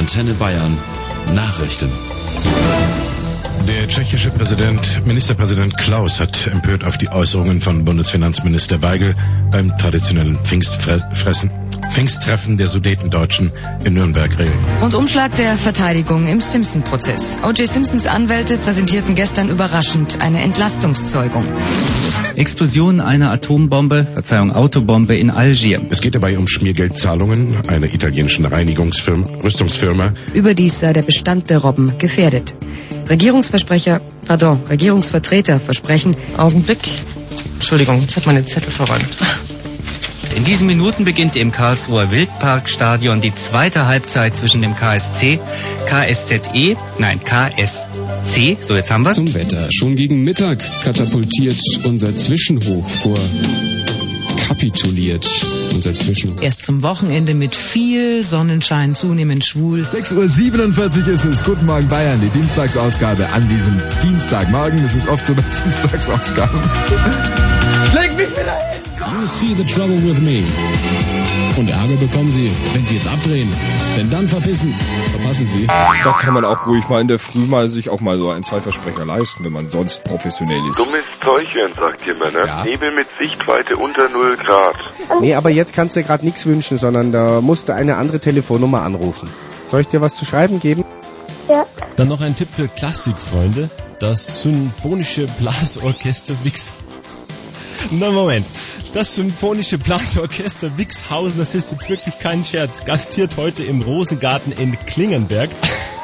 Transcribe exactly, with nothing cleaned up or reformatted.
Antenne Bayern Nachrichten. Der tschechische Präsident, Ministerpräsident Klaus hat empört auf die Äußerungen von Bundesfinanzminister Waigel beim traditionellen Pfingstfressen, Pfingsttreffen der Sudetendeutschen in Nürnberg reagiert. Und Umschlag der Verteidigung im Simpson-Prozess. O J Simpsons Anwälte präsentierten gestern überraschend eine Entlastungszeugung. Explosion einer Atombombe, Verzeihung, Autobombe in Algier. Es geht dabei um Schmiergeldzahlungen einer italienischen Reinigungsfirma, Rüstungsfirma. Überdies sei der Bestand der Robben gefährdet. Regierungsversprecher, pardon, Regierungsvertreter versprechen, Augenblick, Entschuldigung, ich habe meine Zettel verräumt. In diesen Minuten beginnt im Karlsruher Wildparkstadion die zweite Halbzeit zwischen dem K S C, K S Z E, nein, K S C, so jetzt haben wir Zum Wetter. Schon gegen Mittag katapultiert unser Zwischenhoch vor. Kapituliert unser Zwischenhoch. Erst zum Wochenende mit viel Sonnenschein, zunehmend schwul. sechs Uhr siebenundvierzig ist es. Guten Morgen Bayern, die Dienstagsausgabe an diesem Dienstagmorgen. Das ist oft so bei Dienstagsausgaben. Leg mich wieder hin! You see the trouble with me. Und Ärger bekommen Sie, wenn Sie jetzt abdrehen. Denn dann verpissen, verpassen Sie. Da kann man auch ruhig mal in der Früh mal sich auch mal so ein, zwei Versprecher leisten, wenn man sonst professionell ist. Dummes Zeugchen, sagt jemand, ne? Ja. Nebel mit Sichtweite unter null Grad. Nee, aber jetzt kannst du dir gerade nichts wünschen, sondern da musst du eine andere Telefonnummer anrufen. Soll ich dir was zu schreiben geben? Ja. Dann noch ein Tipp für Klassikfreunde. Das Symphonische Blasorchester Wix. Na Moment. Das Symphonische Blasorchester Wixhausen, das ist jetzt wirklich kein Scherz, gastiert heute im Rosengarten in Klingenberg.